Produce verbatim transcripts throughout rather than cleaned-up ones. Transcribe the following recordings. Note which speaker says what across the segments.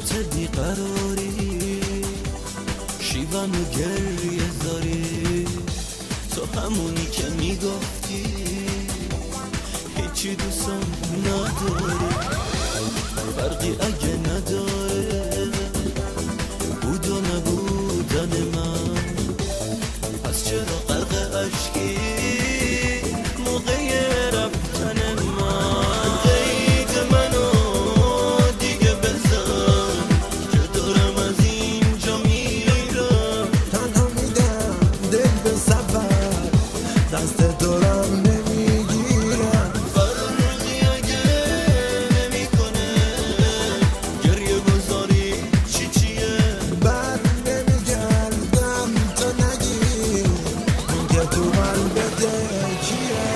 Speaker 1: حقت بیقراری شیون و گریه زاری، تو همونی که میگفتی هیچی دوستم نداری. فرقی اگه نداره بود و نبودن من، پس چرا غرق عشقی موقع رفتن من؟ قید منو دیگه بزن که دارم از اینجا میرم.
Speaker 2: تنها میدم دل به سفر، دست دارم نمیگیرم.
Speaker 1: فرقی اگه نمیکنه گریه گذاری چی چیه؟
Speaker 2: بر نمیگردم تا نگی اون که تو قلبت کیه.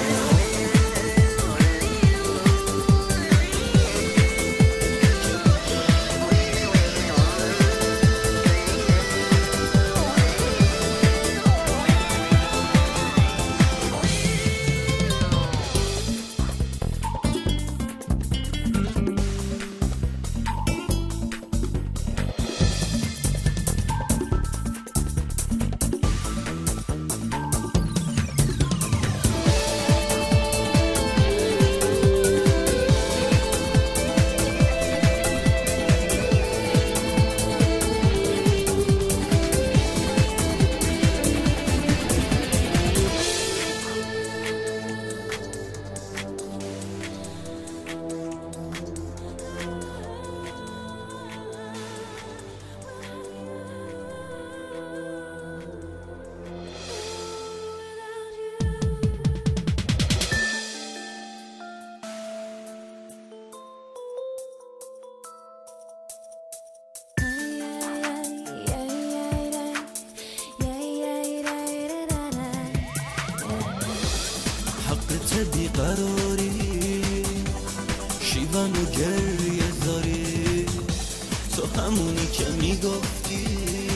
Speaker 1: حقت بیقراری شیون و گریه زاری، تو همونی که میگفتی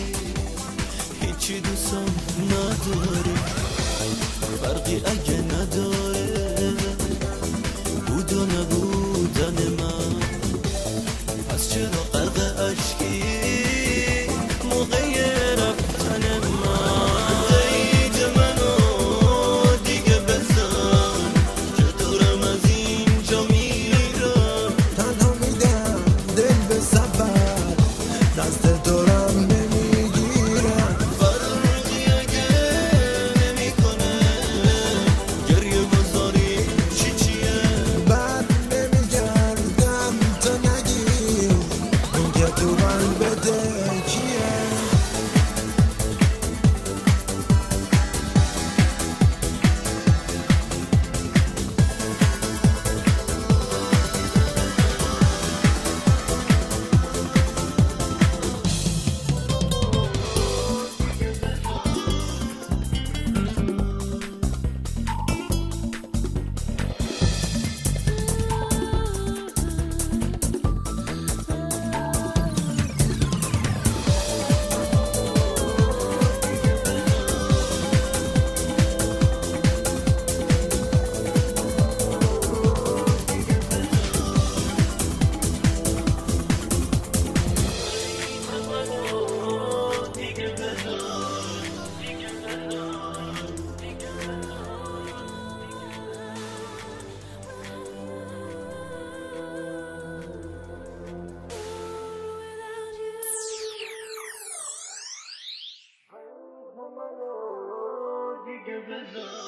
Speaker 1: هیچی دوستم نداری. فرقی اگه نداره بود و نبودن من، پس چرا غرق عشقی موقع رفتن من؟ قید منو دیگه بزن که دارم از اینجا میرم.
Speaker 2: تنها میدم دل به سفر، دست دارم نمیگیرم.
Speaker 1: فرقی اگه نمیکنه گریه گذاری چی چیه؟
Speaker 2: بر نمیگردم تا نگی اون که تو قلبت کیه.
Speaker 1: Give it up.